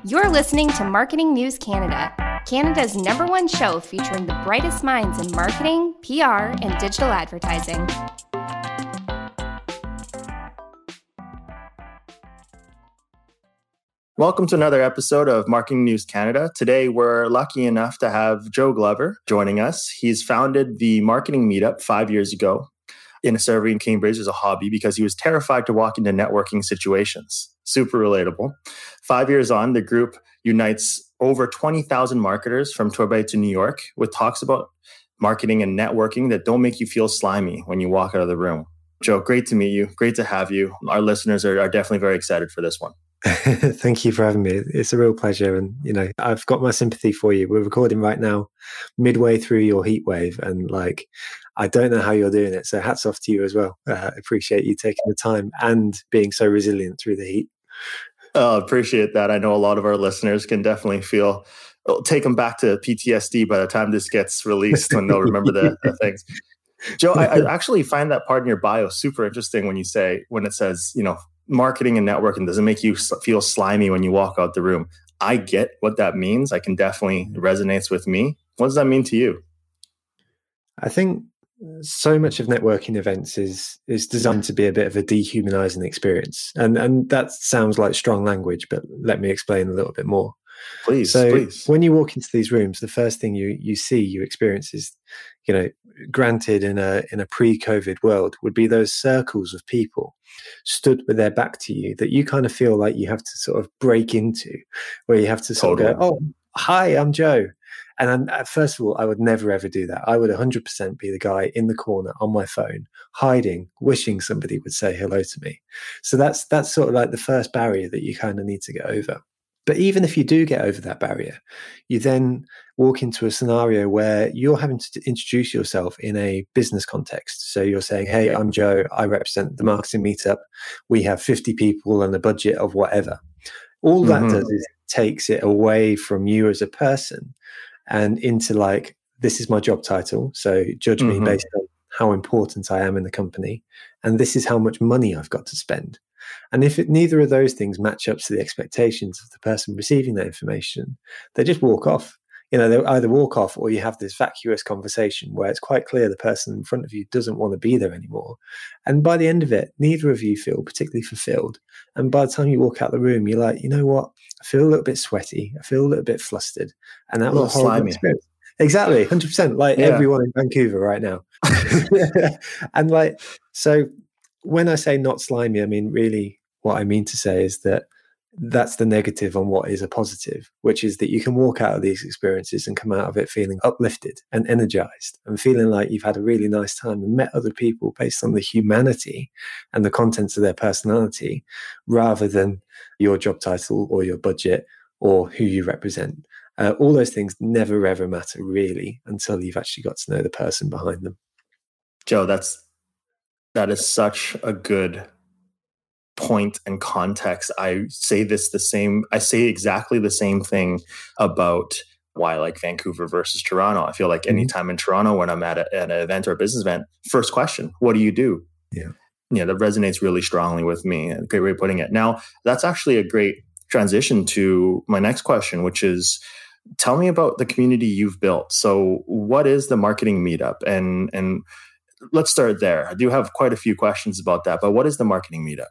You're listening to Marketing News Canada, Canada's #1 show featuring the brightest minds in marketing, PR, and digital advertising. Welcome to another episode of Marketing News Canada. Today, we're lucky enough to have Joe Glover joining us. He's founded the Marketing Meetup 5 years ago in a survey in Cambridge as a hobby because he was terrified to walk into networking situations. Super relatable. 5 years on, the group unites over 20,000 marketers from Torbay to New York with talks about marketing and networking that don't make you feel slimy when you walk out of the room. Joe, great to meet you. Great to have you. Our listeners are definitely very excited for this one. Thank you for having me. It's a real pleasure. And, I've got my sympathy for you. We're recording right now, midway through your heat wave. And I don't know how you're doing it. So hats off to you as well. Appreciate you taking the time and being so resilient through the heat. Oh, appreciate that. I know a lot of our listeners can definitely take them back to PTSD by the time this gets released when they'll remember the things. Joe, I actually find that part in your bio super interesting when it says, marketing and networking doesn't make you feel slimy when you walk out the room. I get what that means. I can definitely resonates with me. What does that mean to you? I think so much of networking events is designed to be a bit of a dehumanizing experience. And that sounds like strong language, but let me explain a little bit more. Please. When you walk into these rooms, the first thing you experience is, granted in a pre-COVID world, would be those circles of people stood with their back to you that you kind of feel like you have to sort of break into, where you have to sort of go, "Oh, hi, I'm Joe." And then, first of all, I would never, ever do that. I would 100% be the guy in the corner on my phone, hiding, wishing somebody would say hello to me. So that's sort of like the first barrier that you kind of need to get over. But even if you do get over that barrier, you then walk into a scenario where you're having to introduce yourself in a business context. So you're saying, "Hey, I'm Joe. I represent the Marketing Meetup. We have 50 people and a budget of whatever." All that does is takes it away from you as a person and into this is my job title. So judge me based on how important I am in the company. And this is how much money I've got to spend. And if neither of those things match up to the expectations of the person receiving that information, they just walk off. They either walk off or you have this vacuous conversation where it's quite clear the person in front of you doesn't want to be there anymore. And by the end of it, neither of you feel particularly fulfilled. And by the time you walk out the room, you're like, you know what? I feel a little bit sweaty. I feel a little bit flustered. And that was a horrible experience. Exactly, 100%. Everyone in Vancouver right now. And so when I say not slimy, I mean, really what I mean to say is that that's the negative on what is a positive, which is that you can walk out of these experiences and come out of it feeling uplifted and energized and feeling like you've had a really nice time and met other people based on the humanity and the contents of their personality rather than your job title or your budget or who you represent. All those things never, ever matter really until you've actually got to know the person behind them. Joe, that is such a good point and context. I say exactly the same thing about why I like Vancouver versus Toronto. I feel like anytime in Toronto when I'm at an event or a business event, first question, what do you do? Yeah, that resonates really strongly with me. A great way of putting it. Now, that's actually a great transition to my next question, which is, tell me about the community you've built. So what is the Marketing Meetup? And let's start there. I do have quite a few questions about that, but what is the Marketing Meetup?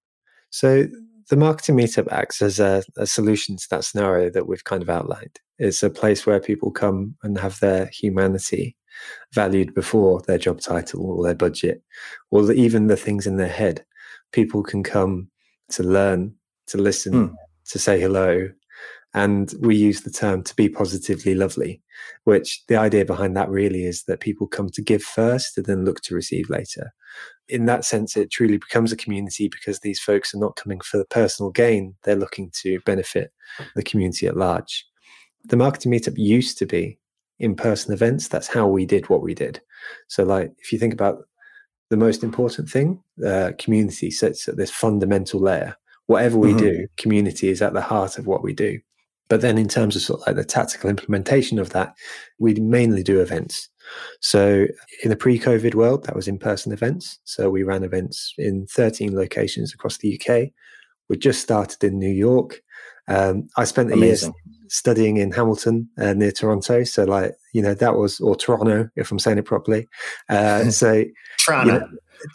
So the Marketing Meetup acts as a solution to that scenario that we've kind of outlined. It's a place where people come and have their humanity valued before their job title or their budget, or even the things in their head. People can come to learn, to listen, to say hello. And we use the term to be positively lovely, which the idea behind that really is that people come to give first and then look to receive later. In that sense, it truly becomes a community because these folks are not coming for personal gain. They're looking to benefit the community at large. The Marketing Meetup used to be in-person events. That's how we did what we did. So if you think about the most important thing, community sits at this fundamental layer. Whatever we do, community is at the heart of what we do. But then in terms of the tactical implementation of that, we mainly do events. So in the pre-COVID world, that was in-person events. So we ran events in 13 locations across the UK. We just started in New York. I spent a year studying in Hamilton near Toronto. So that was, or Toronto, if I'm saying it properly. So Toronto.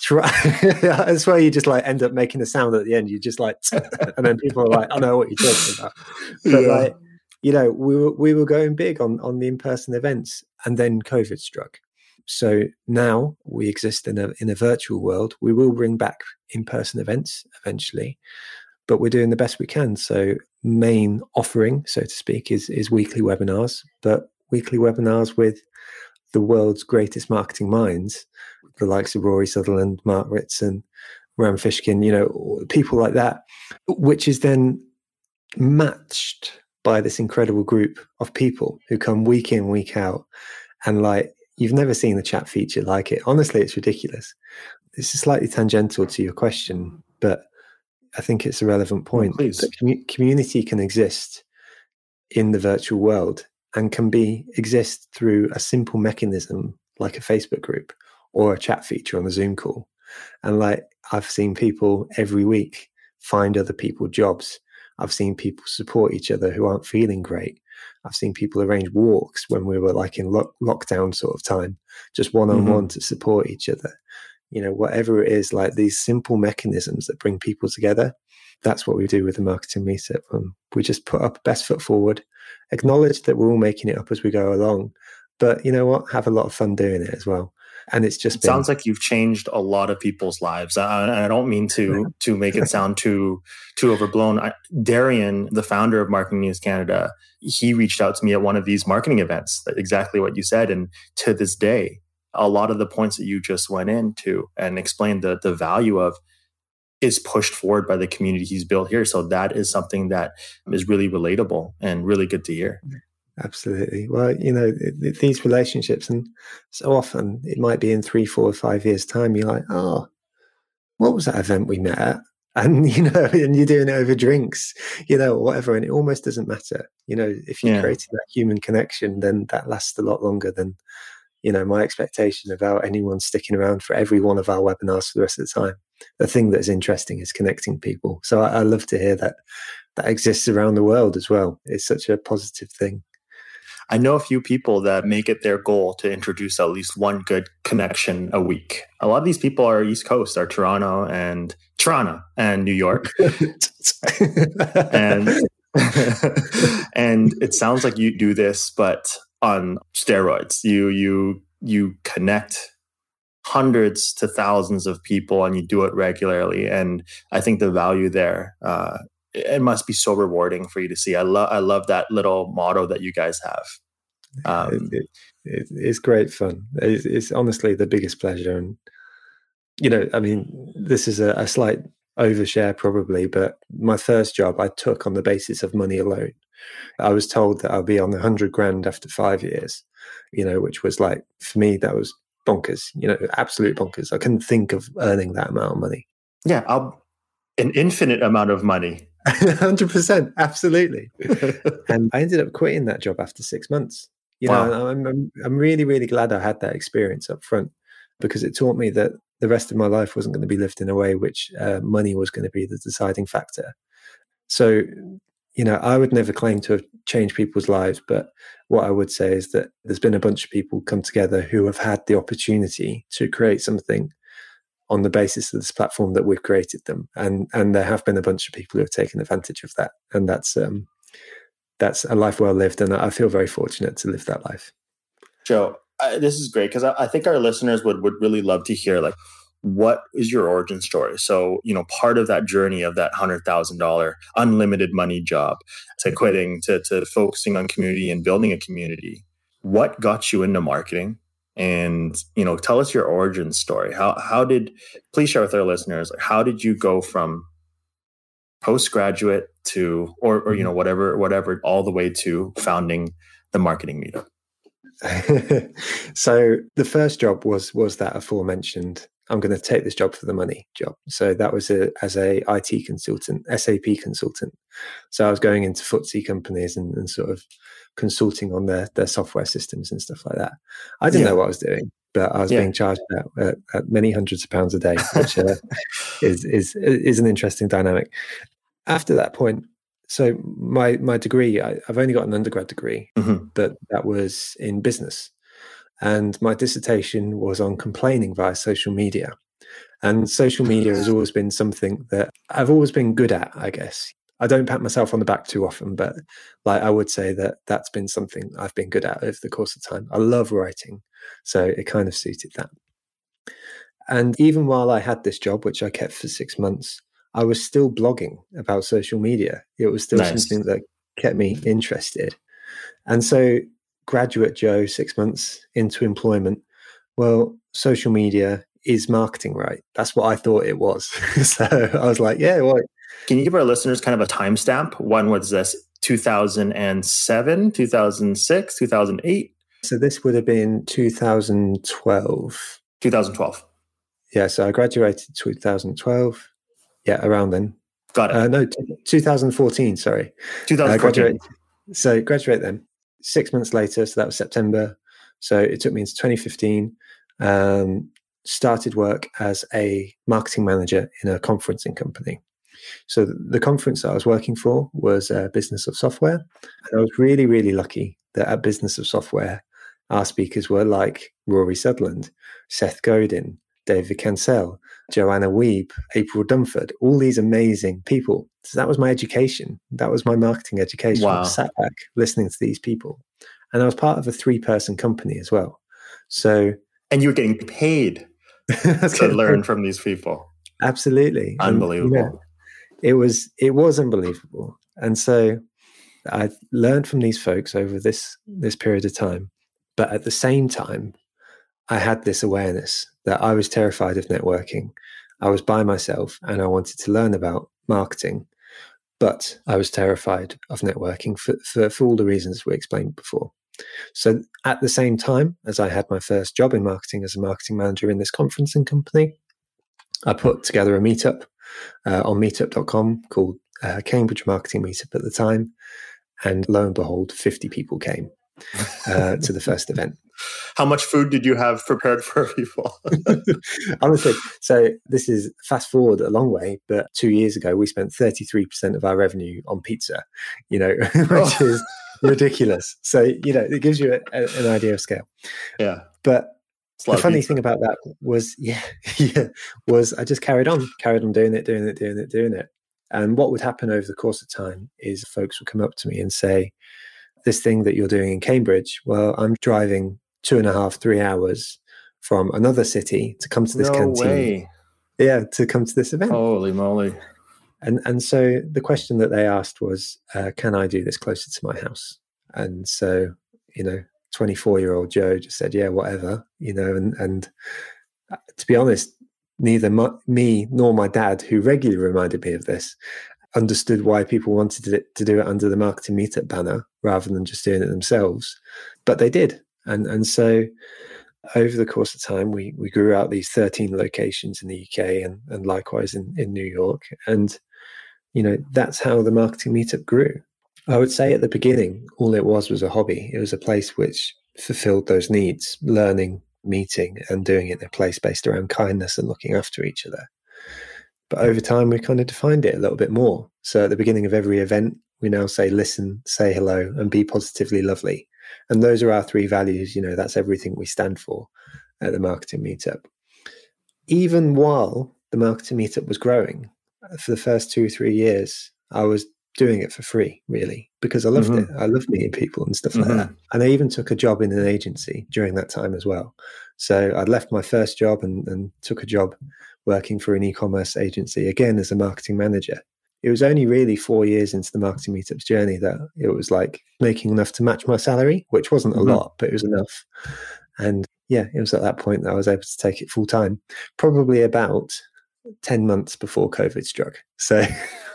That's where you just end up making a sound at the end. You just and then people are like, I know what you're talking about. But we were going big on the in-person events, and then COVID struck. So now we exist in a virtual world. We will bring back in-person events eventually, but we're doing the best we can. So main offering, so to speak, is weekly webinars, but weekly webinars with the world's greatest marketing minds, the likes of Rory Sutherland, Mark Ritson, Ram Fishkin, people like that, which is then matched by this incredible group of people who come week in, week out. And you've never seen a chat feature like it. Honestly, it's ridiculous. This is slightly tangential to your question, but I think it's a relevant point. Please. That community can exist in the virtual world and can exist through a simple mechanism like a Facebook group or a chat feature on a Zoom call. And I've seen people every week find other people jobs. I've seen people support each other who aren't feeling great. I've seen people arrange walks when we were in lockdown sort of time, just one-on-one to support each other. Whatever it is, these simple mechanisms that bring people together. That's what we do with the marketing meetup. We just put up best foot forward, acknowledge that we're all making it up as we go along, but you know what? Have a lot of fun doing it as well. And it's just sounds like you've changed a lot of people's lives. I don't mean to make it sound too overblown. Darian, the founder of Marketing News Canada, he reached out to me at one of these marketing events, exactly what you said. And to this day, a lot of the points that you just went into and explained the value of is pushed forward by the community he's built here. So that is something that is really relatable and really good to hear. Absolutely. Well, these relationships, and so often it might be in 3, 4, 5 years' time, you're like, oh, what was that event we met at? And, and you're doing it over drinks, or whatever. And it almost doesn't matter. If you're creating that human connection, then that lasts a lot longer than, my expectation about anyone sticking around for every one of our webinars for the rest of the time. The thing that's interesting is connecting people. So I love to hear that exists around the world as well. It's such a positive thing. I know a few people that make it their goal to introduce at least one good connection a week. A lot of these people are East Coast, are Toronto and New York. and and it sounds like you do this, but on steroids. You connect hundreds to thousands of people and you do it regularly. And I think the value there, it must be so rewarding for you to see. I love that little motto that you guys have. It's great fun. It's honestly the biggest pleasure. And, this is a slight overshare probably, but my first job I took on the basis of money alone. I was told that I'll be on 100 grand after 5 years, which was for me, that was bonkers, absolute bonkers. I couldn't think of earning that amount of money. Yeah, an infinite amount of money. 100%, absolutely. And I ended up quitting that job after 6 months. Wow. I'm really, really glad I had that experience up front, because it taught me that the rest of my life wasn't going to be lived in a way which money was going to be the deciding factor. So, I would never claim to have changed people's lives, but what I would say is that there's been a bunch of people come together who have had the opportunity to create something on the basis of this platform that we've created them. And there have been a bunch of people who have taken advantage of that. And that's a life well lived. And I feel very fortunate to live that life. Joe, this is great, because I think our listeners would really love to hear, what is your origin story? So, part of that journey of that $100,000 unlimited money job to quitting, to focusing on community and building a community. What got you into marketing? And, tell us your origin story. Please share with our listeners, how did you go from postgraduate to, or whatever, all the way to founding the Marketing Meetup? So the first job was that aforementioned, I'm going to take this job for the money job. So that was as a IT consultant, SAP consultant. So I was going into FTSE companies and sort of consulting on their software systems and stuff like that. I didn't know what I was doing, but I was being charged at many hundreds of pounds a day, which is an interesting dynamic. After that point, So my degree, I've only got an undergrad degree, Mm-hmm. but that was in business. And my dissertation was on complaining via social media. And social media has always been something that I've always been good at, I guess. I don't pat myself on the back too often, but like I would say that that's been something I've been good at over the course of time. I love writing, so it kind of suited that. And even while I had this job, which I kept for 6 months, I was still blogging about social media. It was still something that kept me interested. And so graduate Joe, 6 months into employment, well, social media is marketing, right? That's what I thought it was. So I was like, yeah, well. Can you give our listeners kind of a timestamp? When was this? 2007, 2006, 2008? So this would have been 2012. 2012. Yeah, so I graduated 2012. Yeah, around then. Got it. No, 2014, sorry. 2014. Graduate then. 6 months later, so that was September. So it took me into 2015. Started work as a marketing manager in a conferencing company. So the conference that I was working for was Business of Software. And I was really, really lucky that at Business of Software, our speakers were like Rory Sutherland, Seth Godin, David Cancel, Joanna Wiebe, April Dunford, all these amazing people. So that was my education. That was my marketing education. Wow. I sat back listening to these people. And I was part of a 3-person company as well. So, and you were getting paid to learn from these people. Absolutely. Unbelievable. And, it was unbelievable. And so I learned from these folks over this period of time. But at the same time, I had this awareness that I was terrified of networking. I was by myself and I wanted to learn about marketing, but I was terrified of networking for all the reasons we explained before. So at the same time as I had my first job in marketing as a marketing manager in this conferencing company, I put together a meetup on meetup.com called Cambridge Marketing Meetup at the time. And lo and behold, 50 people came to the first event. How much food did you have prepared for people? Honestly, so this is fast forward a long way, but 2 years ago, we spent 33% of our revenue on pizza, which is ridiculous. So, it gives you an idea of scale. Yeah. But the funny thing about that was, was I just carried on doing it. And what would happen over the course of time is folks would come up to me and say, this thing that you're doing in Cambridge, well, I'm driving 2.5, 3 hours from another city to come to this canteen. Way. Yeah, to come to this event. Holy moly. And so the question that they asked was, can I do this closer to my house? And so, 24-year-old Joe just said, yeah, whatever, and to be honest, neither me nor my dad, who regularly reminded me of this, understood why people wanted to do it under the Marketing Meetup banner rather than just doing it themselves. But they did. And so over the course of time, we grew out these 13 locations in the UK and likewise in New York. And, that's how the Marketing Meetup grew. I would say at the beginning, all it was a hobby. It was a place which fulfilled those needs, learning, meeting, and doing it in a place based around kindness and looking after each other. But over time, we kind of defined it a little bit more. So at the beginning of every event, we now say, listen, say hello, and be positively lovely. And those are our 3 values. That's everything we stand for at the Marketing Meetup. Even while the Marketing Meetup was growing, for the first 2-3 years, I was doing it for free, really, because I loved it. I loved meeting people and stuff like that. And I even took a job in an agency during that time as well. So I'd left my first job and took a job working for an e-commerce agency, again, as a marketing manager. It was only really 4 years into the Marketing Meetup's journey that it was like making enough to match my salary, which wasn't a lot, but it was enough. And yeah, it was at that point that I was able to take it full time, probably about 10 months before COVID struck. So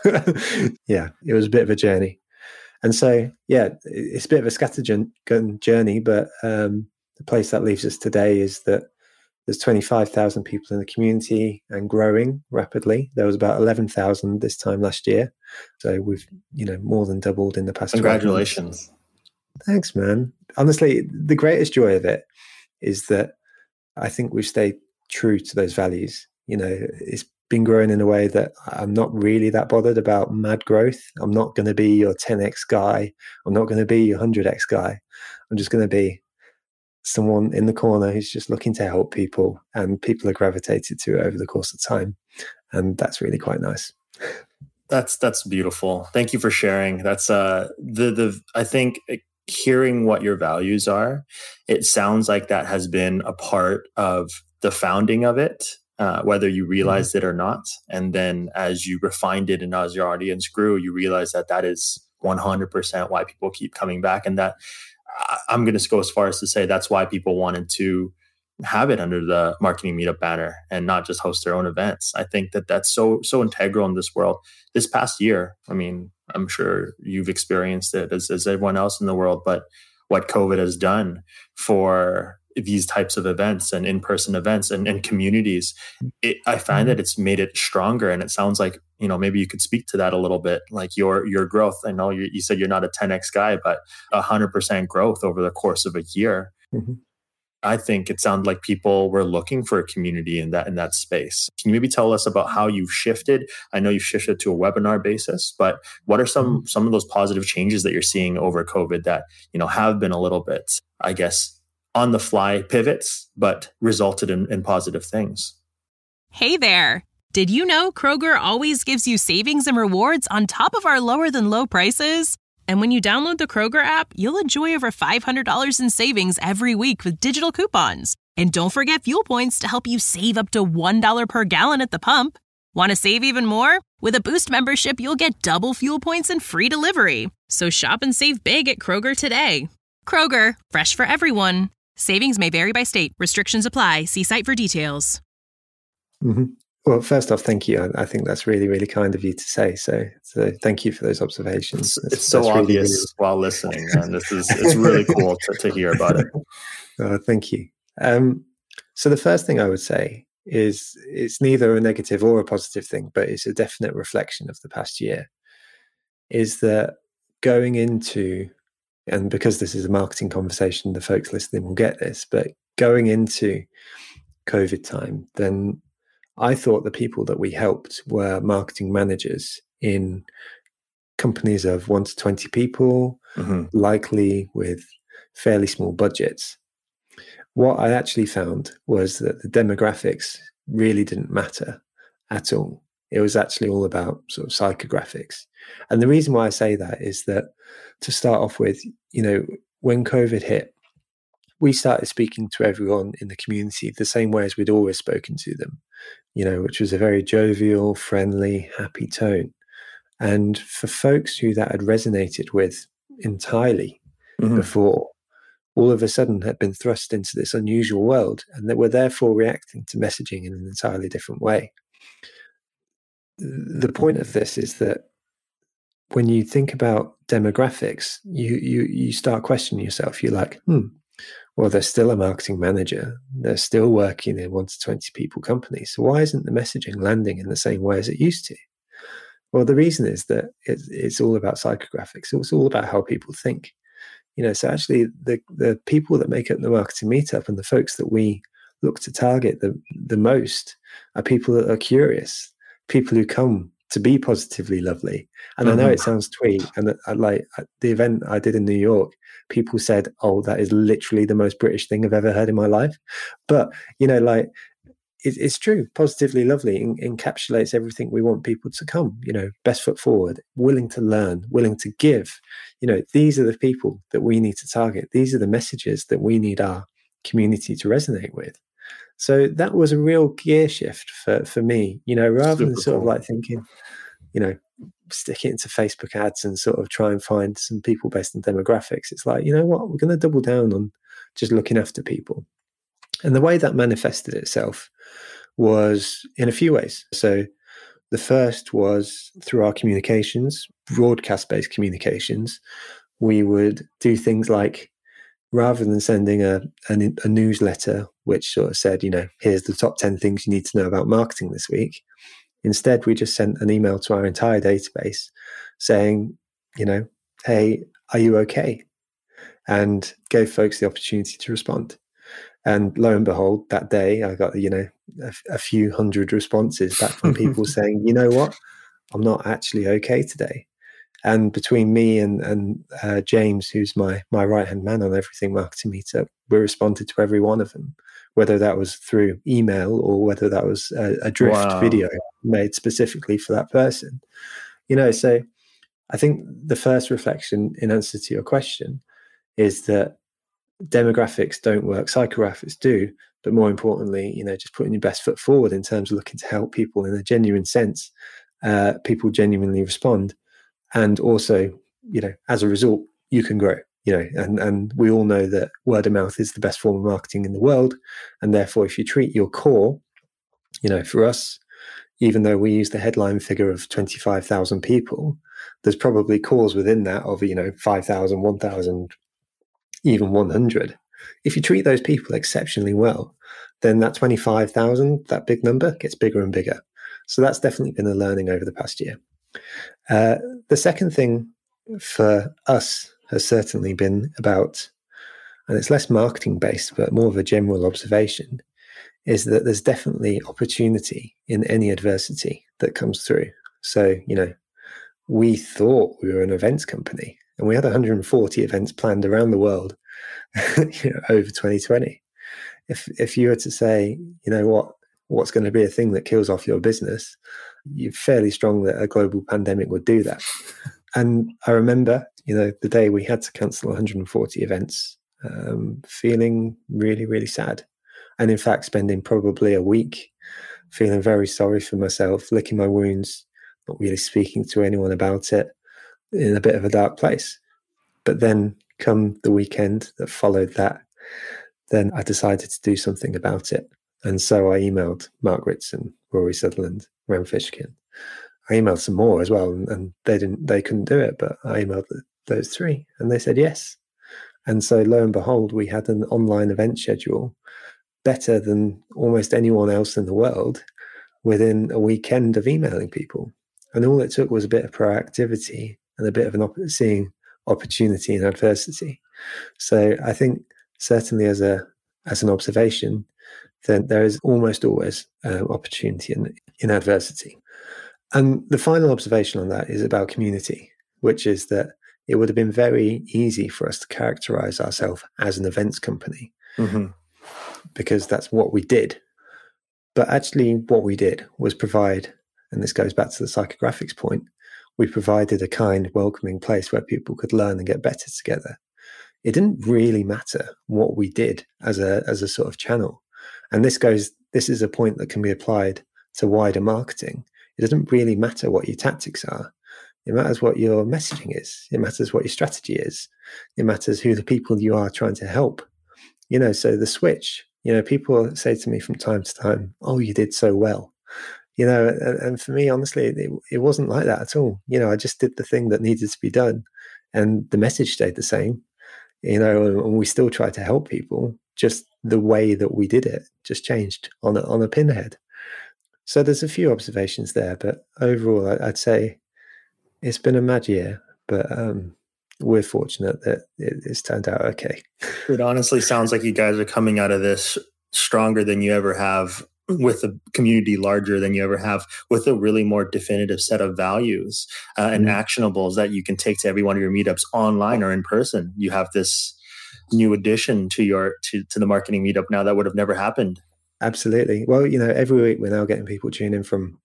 yeah, it was a bit of a journey. And so, yeah, it's a bit of a scattergun journey, but the place that leaves us today is that there's 25,000 people in the community and growing rapidly. There was about 11,000 this time last year. So we've, more than doubled in the past 12 months. Congratulations. Thanks, man. Honestly, the greatest joy of it is that I think we've stayed true to those values. It's been growing in a way that I'm not really that bothered about mad growth. I'm not going to be your 10x guy. I'm not going to be your 100x guy. I'm just going to be someone in the corner who's just looking to help people, and people are gravitated to it over the course of time. And that's really quite nice. That's beautiful. Thank you for sharing. That's I think hearing what your values are, it sounds like that has been a part of the founding of it, whether you realized it or not. And then as you refined it and as your audience grew, you realized that that is 100% why people keep coming back. And that I'm going to go as far as to say that's why people wanted to have it under the Marketing Meetup banner and not just host their own events. I think that that's so integral in this world. This past year, I mean, I'm sure you've experienced it as everyone else in the world, but what COVID has done for these types of events and in-person events and communities, I find that it's made it stronger. And it sounds like, maybe you could speak to that a little bit, like your growth. I know you said you're not a 10x guy, but 100% growth over the course of a year. Mm-hmm. I think it sounded like people were looking for a community in that space. Can you maybe tell us about how you've shifted? I know you've shifted to a webinar basis, but what are some of those positive changes that you're seeing over COVID that, have been a little bit, I guess, on the fly pivots, but resulted in positive things? Hey there. Did you know Kroger always gives you savings and rewards on top of our lower than low prices? And when you download the Kroger app, you'll enjoy over $500 in savings every week with digital coupons. And don't forget fuel points to help you save up to $1 per gallon at the pump. Want to save even more? With a Boost membership, you'll get double fuel points and free delivery. So shop and save big at Kroger today. Kroger, fresh for everyone. Savings may vary by state. Restrictions apply. See site for details. Mm-hmm. Well, first off, thank you. I think that's really, really kind of you to say. So thank you for those observations. It's so obvious really, while listening, and it's really cool to hear about it. Thank you. So the first thing I would say is it's neither a negative or a positive thing, but it's a definite reflection of the past year, is that going into, and because this is a marketing conversation, the folks listening will get this, but going into COVID time, then I thought the people that we helped were marketing managers in companies of 1 to 20 people, likely with fairly small budgets. What I actually found was that the demographics really didn't matter at all. It was actually all about sort of psychographics. And the reason why I say that is that, to start off with, when COVID hit, we started speaking to everyone in the community the same way as we'd always spoken to them, which was a very jovial, friendly, happy tone. And for folks who that had resonated with entirely before, all of a sudden had been thrust into this unusual world, and that were therefore reacting to messaging in an entirely different way. The point of this is that when you think about demographics, you start questioning yourself. You're like, well, they're still a marketing manager. They're still working in 1 to 20 people companies. So why isn't the messaging landing in the same way as it used to? Well, the reason is that it's all about psychographics. It's all about how people think. So actually the people that make up the Marketing Meetup and the folks that we look to target the most are people that are curious, people who come to be positively lovely. And I know it sounds twee, and like the event I did in New York, people said, "Oh, that is literally the most British thing I've ever heard in my life." But it's true. Positively lovely encapsulates everything we want people to come. Best foot forward, willing to learn, willing to give. These are the people that we need to target. These are the messages that we need our community to resonate with. So that was a real gear shift for me, rather than sort of like thinking, stick it into Facebook ads and sort of try and find some people based on demographics. It's like, what, we're going to double down on just looking after people. And the way that manifested itself was in a few ways. So the first was through our communications, broadcast-based communications. We would do things like, rather than sending a newsletter which sort of said, here's the top 10 things you need to know about marketing this week, instead we just sent an email to our entire database saying, hey, are you okay? And gave folks the opportunity to respond. And lo and behold, that day I got, a few hundred responses back from people saying, you know what, I'm not actually okay today. And between me and James, who's my right-hand man on Everything Marketing Meetup, we responded to every one of them, whether that was through email or whether that was a drift video made specifically for that person. So I think the first reflection in answer to your question is that demographics don't work, psychographics do, but more importantly, just putting your best foot forward in terms of looking to help people in a genuine sense, people genuinely respond. And also, as a result, you can grow, and we all know that word of mouth is the best form of marketing in the world. And therefore, if you treat your core, for us, even though we use the headline figure of 25,000 people, there's probably cores within that of, 5,000, 1,000, even 100. If you treat those people exceptionally well, then that 25,000, that big number, gets bigger and bigger. So that's definitely been a learning over the past year. The second thing for us has certainly been about, and it's less marketing based, but more of a general observation, is that there's definitely opportunity in any adversity that comes through. So, we thought we were an events company and we had 140 events planned around the world over 2020. If you were to say, what's going to be a thing that kills off your business, you're fairly strong that a global pandemic would do that. And I remember, the day we had to cancel 140 events, feeling really, really sad. And in fact, spending probably a week feeling very sorry for myself, licking my wounds, not really speaking to anyone about it, in a bit of a dark place. But then come the weekend that followed that, then I decided to do something about it. And so I emailed Mark Ritson, Rory Sutherland, Ram Fishkin. I emailed some more as well, and they couldn't do it, but I emailed those three and they said yes. And so lo and behold, we had an online event schedule better than almost anyone else in the world within a weekend of emailing people. And all it took was a bit of proactivity and a bit of seeing opportunity in adversity. So I think certainly as an observation, then there is almost always opportunity in adversity. And the final observation on that is about community, which is that it would have been very easy for us to characterize ourselves as an events company, because that's what we did. But actually what we did was provide, and this goes back to the psychographics point, we provided a kind, welcoming place where people could learn and get better together. It didn't really matter what we did as a sort of channel. And this is a point that can be applied to wider marketing. It doesn't really matter what your tactics are. It matters what your messaging is. It matters what your strategy is. It matters who the people you are trying to help. So the switch, people say to me from time to time, oh, you did so well. And for me, honestly, it wasn't like that at all. I just did the thing that needed to be done and the message stayed the same, and we still try to help people. Just the way that we did it just changed on a pinhead. So there's a few observations there, but overall, I'd say it's been a mad year, but we're fortunate that it's turned out okay. It honestly sounds like you guys are coming out of this stronger than you ever have, with a community larger than you ever have, with a really more definitive set of values and actionables that you can take to every one of your meetups online or in person. You have this new addition to the marketing meetup now that would have never happened. Absolutely. Well, every week we're now getting people tune in from,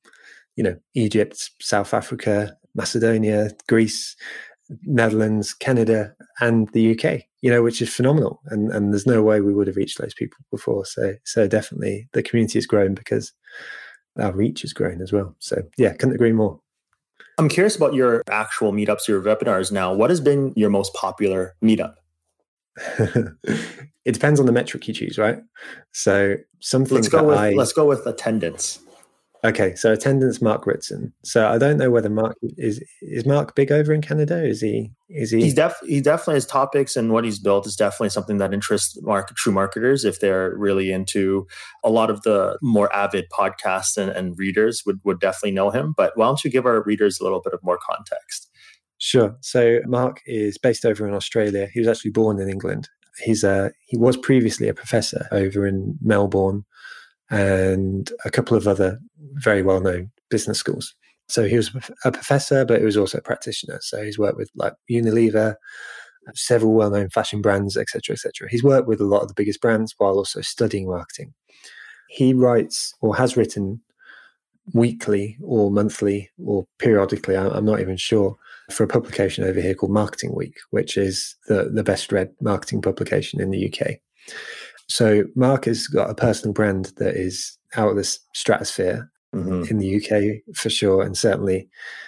Egypt, South Africa, Macedonia, Greece, Netherlands, Canada, and the UK, which is phenomenal. And there's no way we would have reached those people before. So definitely the community has grown because our reach has grown as well. So yeah, couldn't agree more. I'm curious about your actual meetups, your webinars now. What has been your most popular meetup? It depends on the metric you choose, right? So let's go with attendance. Okay, so attendance, Mark Ritson. So I don't know whether Mark is Mark big over in Canada? Is he? He definitely, his topics and what he's built is definitely something that interests true marketers if they're really into. A lot of the more avid podcasts and readers would definitely know him. But why don't you give our readers a little bit of more context? Sure. So Mark is based over in Australia. He was actually born in England. He was previously a professor over in Melbourne and a couple of other very well-known business schools. So he was a professor, but he was also a practitioner. So he's worked with like Unilever, several well-known fashion brands, etc., etc. He's worked with a lot of the biggest brands while also studying marketing. He writes or has written weekly or monthly or periodically, I'm not even sure, for a publication over here called Marketing Week, which is the best read marketing publication in the UK. So Mark has got a personal brand that is out of the stratosphere in the UK for sure, and certainly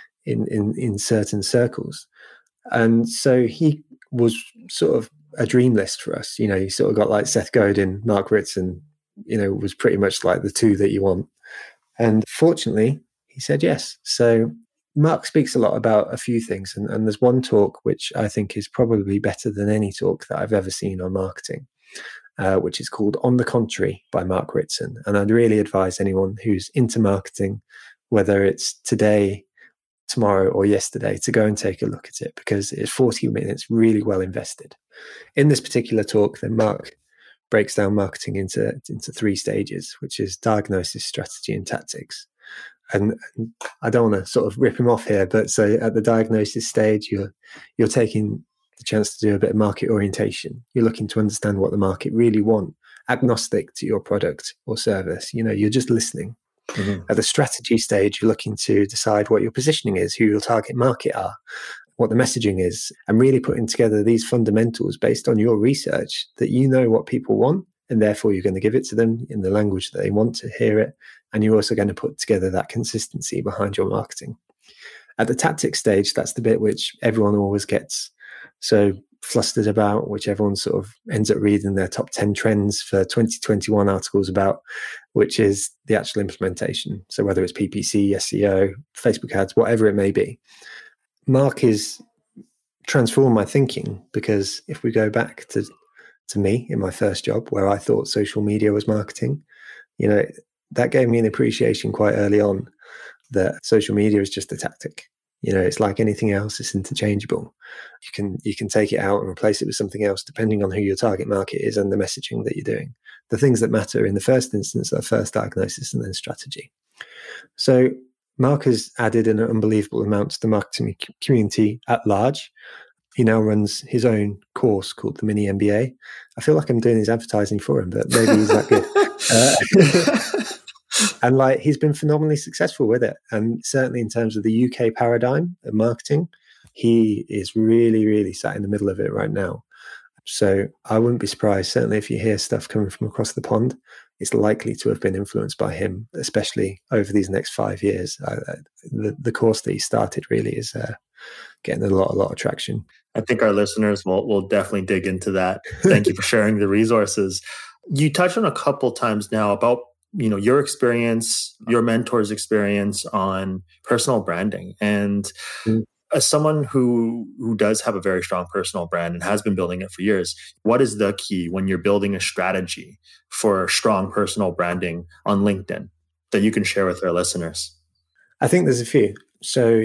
in certain circles. And so he was sort of a dream list for us. You know, you sort of got like Seth Godin, Mark Ritson, you know, was pretty much like the two that you want. And fortunately, he said yes. So Mark speaks a lot about a few things. And there's one talk which I think is probably better than any talk that I've ever seen on marketing, which is called On the Contrary by Mark Ritson. And I'd really advise anyone who's into marketing, whether it's today, tomorrow, or yesterday, to go and take a look at it, because it's 40 minutes really well invested. In this particular talk, then Mark breaks down marketing into 3 stages, which is diagnosis, strategy, and tactics. And I don't want to sort of rip him off here, but so at the diagnosis stage, you're taking the chance to do a bit of market orientation. You're looking to understand what the market really want, agnostic to your product or service. You know, you're just listening. At the strategy stage, you're looking to decide what your positioning is, who your target market are, what the messaging is, and really putting together these fundamentals based on your research that you know what people want, and therefore you're going to give it to them in the language that they want to hear it. And you're also going to put together that consistency behind your marketing. At the tactics stage, that's the bit which everyone always gets so flustered about, which everyone sort of ends up reading their top 10 trends for 2021 articles about, which is the actual implementation. So whether it's PPC, SEO, Facebook ads, whatever it may be. Mark has transformed my thinking, because if we go back to me in my first job where I thought social media was marketing, you know, that gave me an appreciation quite early on that social media is just a tactic. You know, it's like anything else, it's interchangeable. You can take it out and replace it with something else depending on who your target market is and the messaging that you're doing. The things that matter in the first instance are first diagnosis and then strategy. So Mark has added an unbelievable amount to the marketing community at large. He now runs his own course called the Mini MBA. I feel like I'm doing his advertising for him, but maybe he's that good. And like, he's been phenomenally successful with it. And certainly in terms of the UK paradigm of marketing, he is really, really sat in the middle of it right now. So I wouldn't be surprised, certainly if you hear stuff coming from across the pond, it's likely to have been influenced by him, especially over these next 5 years. The course that he started really is getting a lot of traction. I think our listeners will definitely dig into that. Thank you for sharing the resources. You touched on a couple times now about, you know, your experience, your mentor's experience on personal branding. And as someone who does have a very strong personal brand and has been building it for years, what is the key when you're building a strategy for strong personal branding on LinkedIn that you can share with our listeners? I think there's a few. So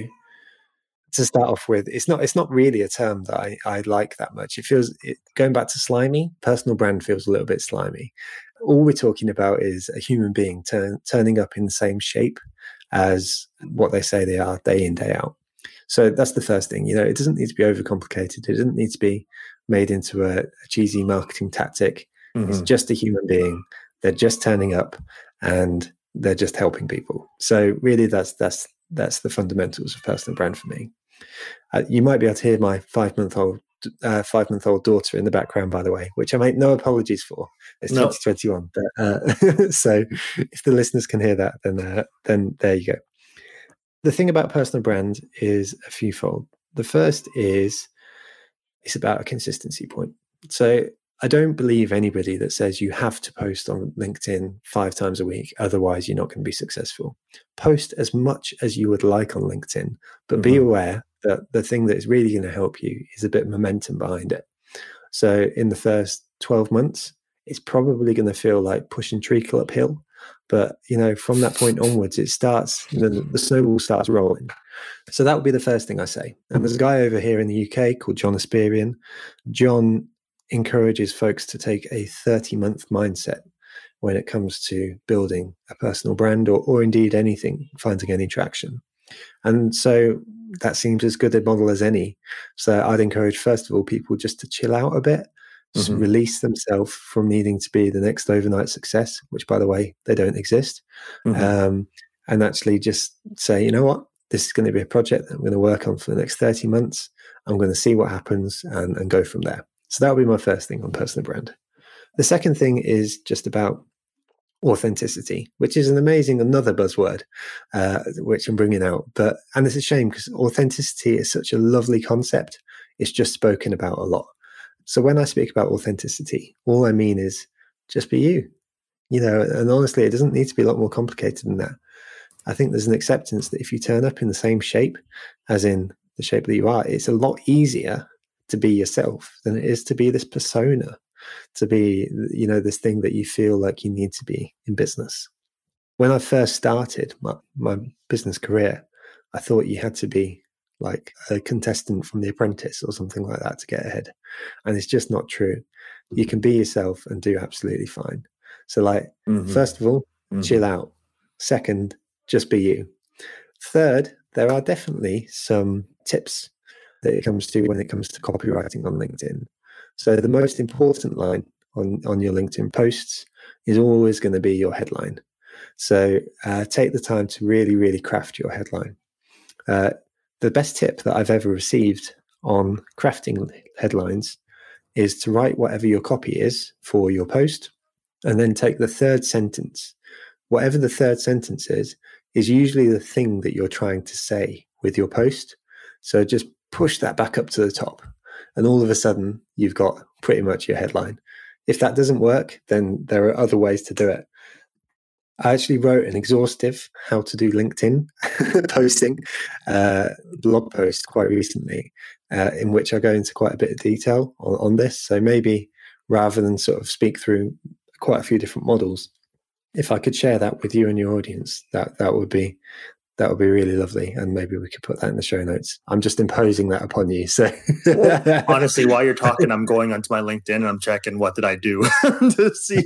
to start off with, it's not really a term that I like that much. It feels, going back to slimy, personal brand feels a little bit slimy. All we're talking about is a human being turning up in the same shape as what they say they are day in, day out. So that's the first thing. You know, it doesn't need to be overcomplicated. It doesn't need to be made into a cheesy marketing tactic. It's just a human being. They're just turning up and they're just helping people. So really that's the fundamentals of personal brand for me. You might be able to hear my 5-month-old daughter in the background, by the way, which I make no apologies for. It's 2021. But, so if the listeners can hear that, then there you go. The thing about personal brand is a fewfold. The first is it's about a consistency point. So I don't believe anybody that says you have to post on LinkedIn 5 times a week, otherwise you're not going to be successful. Post as much as you would like on LinkedIn, but be aware that the thing that is really going to help you is a bit of momentum behind it. So in the first 12 months, it's probably going to feel like pushing treacle uphill. But, you know, from that point onwards, it starts, the snowball starts rolling. So that would be the first thing I say. And there's a guy over here in the UK called John Asperian. John encourages folks to take a 30-month mindset when it comes to building a personal brand or indeed anything, finding any traction. And so that seems as good a model as any. So I'd encourage, first of all, people just to chill out a bit, just release themselves from needing to be the next overnight success, which, by the way, they don't exist. And actually just say, you know what, this is going to be a project that I'm going to work on for the next 30 months. I'm going to see what happens and go from there. So that would be my first thing on personal brand. The second thing is just about authenticity, which is another buzzword, which I'm bringing out. And it's a shame because authenticity is such a lovely concept. It's just spoken about a lot. So when I speak about authenticity, all I mean is just be you, and honestly, it doesn't need to be a lot more complicated than that. I think there's an acceptance that if you turn up in the same shape, as in the shape that you are, it's a lot easier to be yourself than it is to be this persona, to be, this thing that you feel like you need to be in business. When I first started my business career, I thought you had to be like a contestant from The Apprentice or something like that to get ahead. And it's just not true. You can be yourself and do absolutely fine. So first of all, chill out. Second, just be you. Third, there are definitely some tips that it comes to when it comes to copywriting on LinkedIn. So the most important line on your LinkedIn posts is always going to be your headline. So take the time to really, really craft your headline. The best tip that I've ever received on crafting headlines is to write whatever your copy is for your post, and then take the third sentence. Whatever the third sentence is usually the thing that you're trying to say with your post. So just push that back up to the top, and all of a sudden you've got pretty much your headline. If that doesn't work, then there are other ways to do it. I actually wrote an exhaustive how to do LinkedIn posting blog post quite recently, in which I go into quite a bit of detail on this. So maybe rather than sort of speak through quite a few different models, if I could share that with you and your audience, that would be really lovely, and maybe we could put that in the show notes. I'm just imposing that upon you. So honestly, while you're talking, I'm going onto my LinkedIn and I'm checking what did I do to see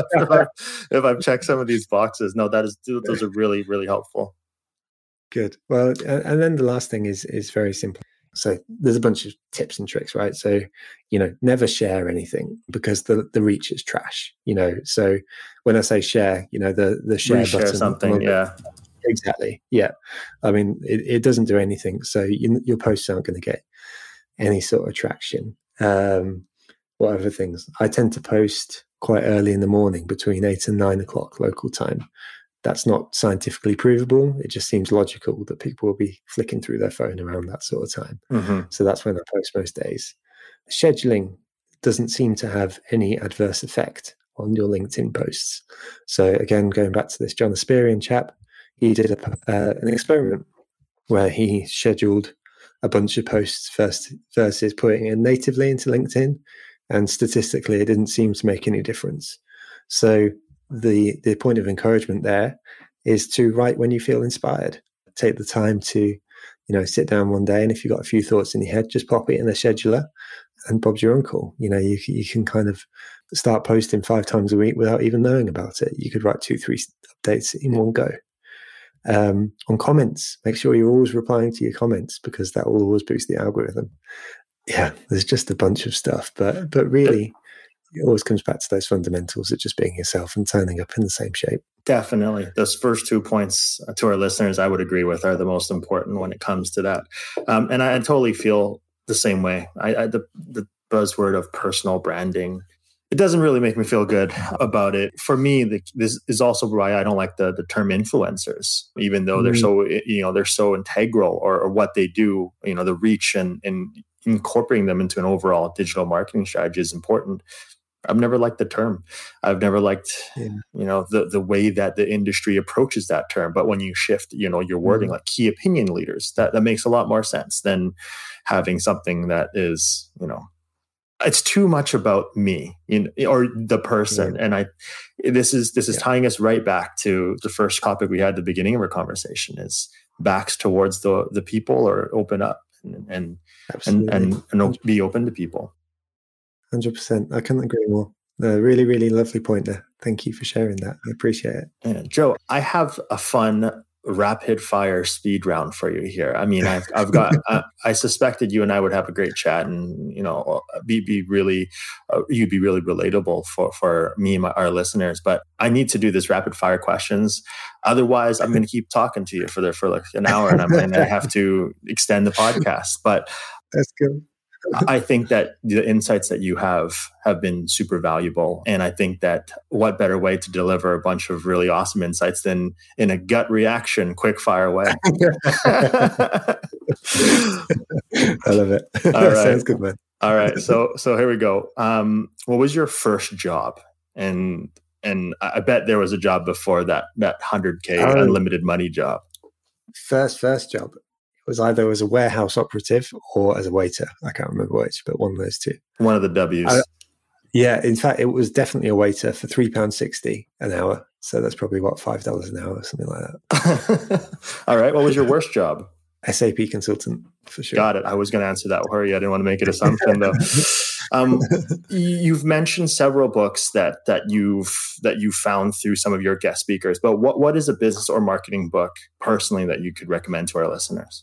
if I've checked some of these boxes. No, those are really, really helpful. Good. Well, and then the last thing is very simple. So there's a bunch of tips and tricks, right? So, never share anything because the reach is trash, So when I say share, the share button. Something, yeah. Exactly. Yeah. I mean, it doesn't do anything. So your posts aren't going to get any sort of traction. Whatever things. I tend to post quite early in the morning between 8 and 9 o'clock local time. That's not scientifically provable. It just seems logical that people will be flicking through their phone around that sort of time. So that's when I post most days. Scheduling doesn't seem to have any adverse effect on your LinkedIn posts. So again, going back to this John Asperian chap, he did an experiment where he scheduled a bunch of posts versus putting it natively into LinkedIn, and statistically, it didn't seem to make any difference. So the point of encouragement there is to write when you feel inspired. Take the time to, sit down one day, and if you've got a few thoughts in your head, just pop it in a scheduler, and Bob's your uncle. You can kind of start posting 5 times a week without even knowing about it. You could write 2-3 updates in one go. On comments, make sure you're always replying to your comments, because that will always boost the algorithm. Yeah, there's just a bunch of stuff, but really it always comes back to those fundamentals of just being yourself and turning up in the same shape. Definitely. Those first 2 points to our listeners, I would agree with, are the most important when it comes to that. And I totally feel the same way. The buzzword of personal branding, it doesn't really make me feel good about it. For me, this is also why I don't like the term influencers, even though they're so integral, or what they do, the reach and incorporating them into an overall digital marketing strategy is important. I've never liked the term. I've never liked, the way that the industry approaches that term. But when you shift, your wording, like key opinion leaders, that makes a lot more sense than having something that is, it's too much about me, or the person. And this is tying us right back to the first topic we had at the beginning of our conversation, is backs towards the people, or open up and be open to people. 100%. I couldn't agree more. No, really, really lovely point there. Thank you for sharing that. I appreciate it. Yeah. Joe, I have a fun rapid fire speed round for you here. I mean, I've got, I suspected you and I would have a great chat and, be really, you'd be really relatable for me and our listeners, but I need to do this rapid fire questions. Otherwise I'm going to keep talking to you for like an hour and I have to extend the podcast, but that's good. I think that the insights that you have been super valuable. And I think that what better way to deliver a bunch of really awesome insights than in a gut reaction, quick fire way. I love it. All right. Sounds good, man. All right. So here we go. What was your first job? And I bet there was a job before that 100K unlimited money job. First job. Was either as a warehouse operative or as a waiter. I can't remember which, but one of those two. One of the W's. Yeah, in fact, it was definitely a waiter for £3.60 an hour. So that's probably what, $5 an hour or something like that. All right. What was your worst job? SAP consultant, for sure. Got it. I was going to answer that for you. I didn't want to make it assumption though. You've mentioned several books that you've found through some of your guest speakers, but what is a business or marketing book personally that you could recommend to our listeners?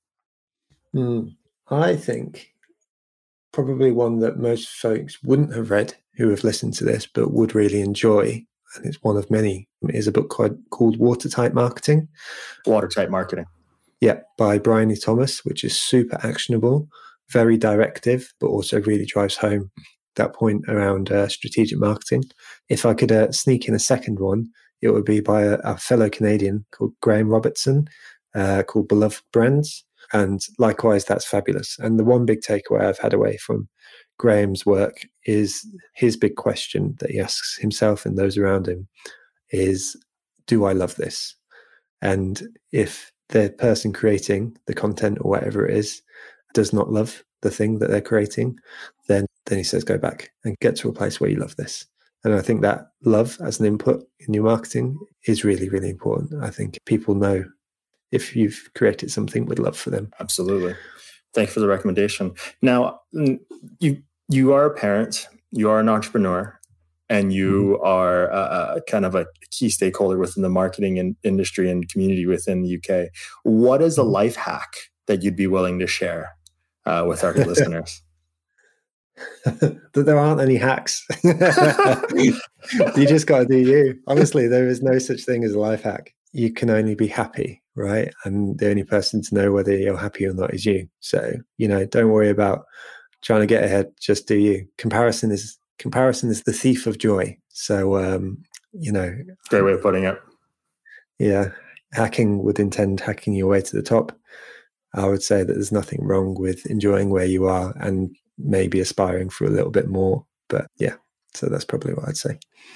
I think probably one that most folks wouldn't have read who have listened to this, but would really enjoy, and it's one of many, is a book called Watertight Marketing. Watertight Marketing. Yeah, by Brian E. Thomas, which is super actionable, very directive, but also really drives home that point around strategic marketing. If I could sneak in a second one, it would be by a fellow Canadian called Graham Robertson, called Beloved Brands. And likewise, that's fabulous. And the one big takeaway I've had away from Graham's work is his big question that he asks himself and those around him is, do I love this? And if the person creating the content or whatever it is does not love the thing that they're creating, then he says, go back and get to a place where you love this. And I think that love as an input in your marketing is really, really important. I think people know if you've created something with love for them. Absolutely. Thank you for the recommendation. Now, you are a parent, you are an entrepreneur, and you are kind of a key stakeholder within the marketing industry and community within the UK. What is a life hack that you'd be willing to share with our listeners? That there aren't any hacks. You just got to do you. Honestly, there is no such thing as a life hack. You can only be happy, right? And the only person to know whether you're happy or not is you. So, don't worry about trying to get ahead. Just do you. Comparison is the thief of joy. So, great way of putting it. Yeah. Hacking would intend hacking your way to the top. I would say that there's nothing wrong with enjoying where you are and maybe aspiring for a little bit more. But yeah, so that's probably what I'd say.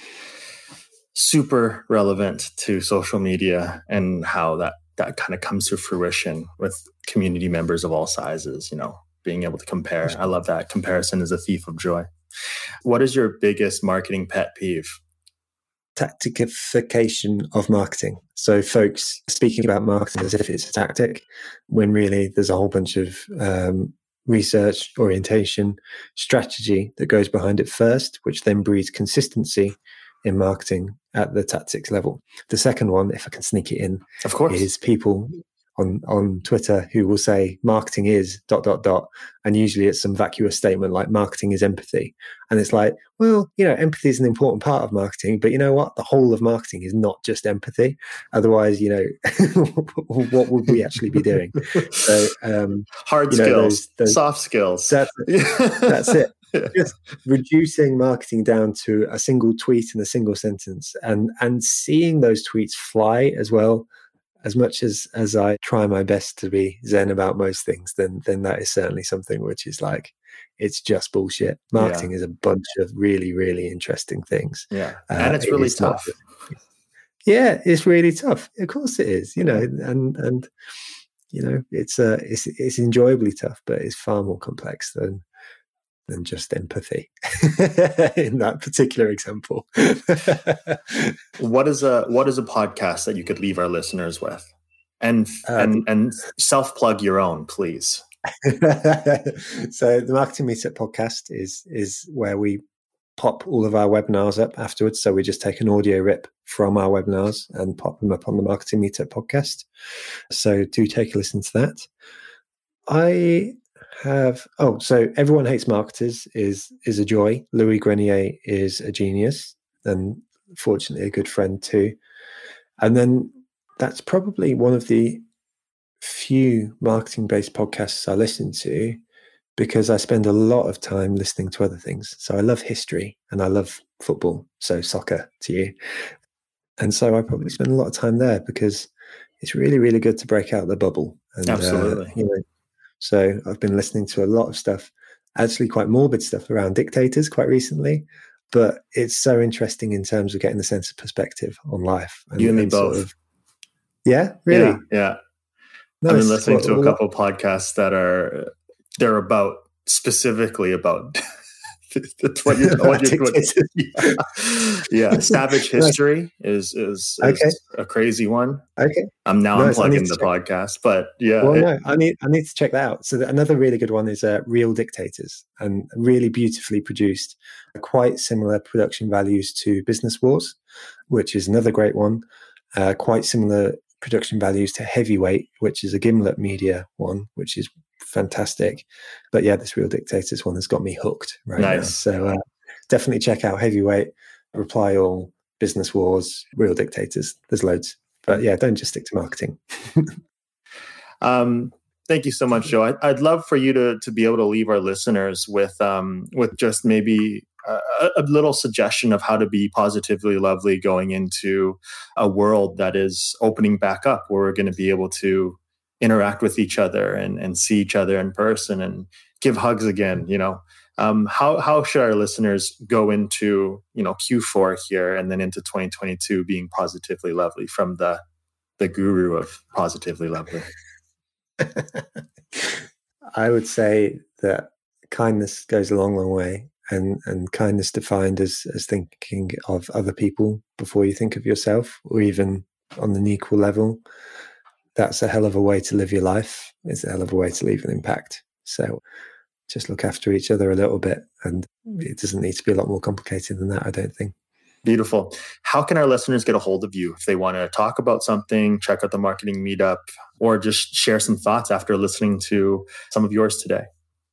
Super relevant to social media and how that kind of comes to fruition with community members of all sizes, being able to compare. I love that. Comparison is a thief of joy. What is your biggest marketing pet peeve? Tactification of marketing. So folks speaking about marketing as if it's a tactic, when really there's a whole bunch of research, orientation, strategy that goes behind it first, which then breeds consistency in marketing at the tactics level. The second one, if I can sneak it in, of course, is people on Twitter who will say marketing is ... and usually it's some vacuous statement like marketing is empathy. And it's like, well, empathy is an important part of marketing, but you know what? The whole of marketing is not just empathy. Otherwise, what would we actually be doing? So, hard skills, those soft skills. That's it. Just reducing marketing down to a single tweet and a single sentence and seeing those tweets fly as well. As much as I try my best to be zen about most things, then that is certainly something which is like, it's just bullshit. Marketing is a bunch of really, really interesting things. Yeah. And it's really tough. Yeah, it's really tough. Of course it is, and it's enjoyably tough, but it's far more complex than just empathy in that particular example. What is a podcast that you could leave our listeners with? And self-plug your own, please. So the Marketing Meetup podcast is where we pop all of our webinars up afterwards. So we just take an audio rip from our webinars and pop them up on the Marketing Meetup podcast. So do take a listen to that. So Everyone Hates Marketers is a joy. Louis Grenier is a genius and fortunately a good friend too. And then that's probably one of the few marketing-based podcasts I listen to because I spend a lot of time listening to other things. So I love history and I love football, so soccer to you. And so I probably spend a lot of time there because it's really, really good to break out the bubble. And, Absolutely. So I've been listening to a lot of stuff, actually quite morbid stuff around dictators quite recently, but it's so interesting in terms of getting the sense of perspective on life. You and me both. Yeah, really? Yeah. Nice. I've been listening to a couple podcasts that they're specifically about that's what you're yeah. Savage History is a crazy one. Okay. I'm plugging the podcast, but yeah. Well, no, I need to check that out. So another really good one is Real Dictators, and really beautifully produced, quite similar production values to Business Wars, which is another great one. Quite similar production values to Heavyweight, which is a Gimlet Media one, which is fantastic. But yeah, this Real Dictators one has got me hooked right now. So definitely check out Heavyweight, Reply All, Business Wars, Real Dictators. There's loads. But yeah, don't just stick to marketing. Thank you so much, Joe. I'd love for you to be able to leave our listeners with just maybe a little suggestion of how to be positively lovely going into a world that is opening back up, where we're going to be able to interact with each other and see each other in person and give hugs again. How should our listeners go into Q4 here and then into 2022 being positively lovely from the guru of positively lovely? I would say that kindness goes a long, long way, and kindness defined as thinking of other people before you think of yourself, or even on an equal level. That's a hell of a way to live your life. It's a hell of a way to leave an impact. So just look after each other a little bit, and it doesn't need to be a lot more complicated than that, I don't think. Beautiful. How can our listeners get a hold of you if they want to talk about something, check out the Marketing Meetup, or just share some thoughts after listening to some of yours today?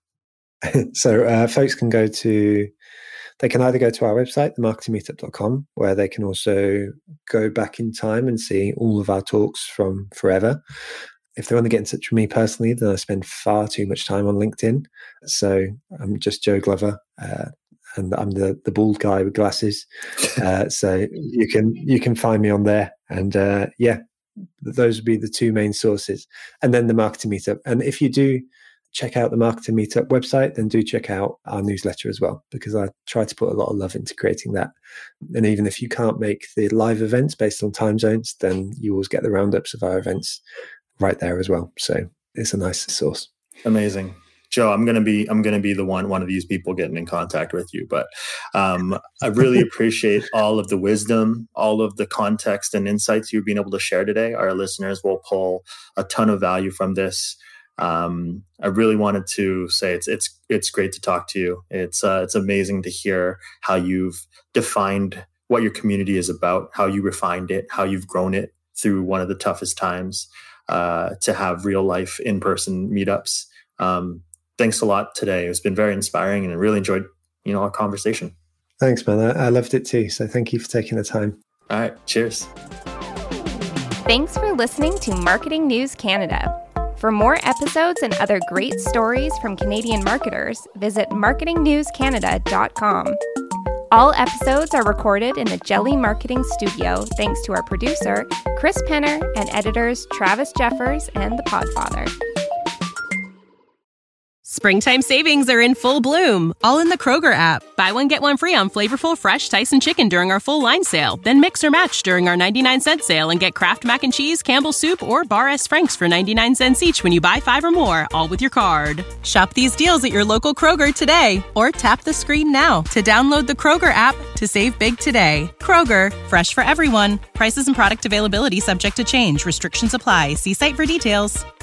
So folks can they can either go to our website, themarketingmeetup.com, where they can also go back in time and see all of our talks from forever. If they want to get in touch with me personally, then I spend far too much time on LinkedIn. So I'm just Joe Glover, and I'm the bald guy with glasses. So you can find me on there. And those would be the two main sources. And then the Marketing Meetup. And if you do check out the Marketing Meetup website, then do check out our newsletter as well, because I try to put a lot of love into creating that. And even if you can't make the live events based on time zones, then you always get the roundups of our events right there as well. So it's a nice source. Amazing. Joe, I'm gonna be the one of these people getting in contact with you. But I really appreciate all of the wisdom, all of the context and insights you've been able to share today. Our listeners will pull a ton of value from this. I really wanted to say it's great to talk to you. It's amazing to hear how you've defined what your community is about, how you refined it, how you've grown it through one of the toughest times to have real life in-person meetups. Thanks a lot today. It's been very inspiring, and I really enjoyed our conversation. Thanks, man. I loved it too. So thank you for taking the time. All right. Cheers. Thanks for listening to Marketing News Canada. For more episodes and other great stories from Canadian marketers, visit marketingnewscanada.com. All episodes are recorded in the Jelly Marketing Studio thanks to our producer, Chris Penner, and editors Travis Jeffers and The Podfather. Springtime savings are in full bloom, all in the Kroger app. Buy one, get one free on flavorful, fresh Tyson chicken during our full line sale. Then mix or match during our 99-cent sale and get Kraft Mac and Cheese, Campbell's Soup, or Bar S. Frank's for 99 cents each when you buy 5 or more, all with your card. Shop these deals at your local Kroger today, or tap the screen now to download the Kroger app to save big today. Kroger, fresh for everyone. Prices and product availability subject to change. Restrictions apply. See site for details.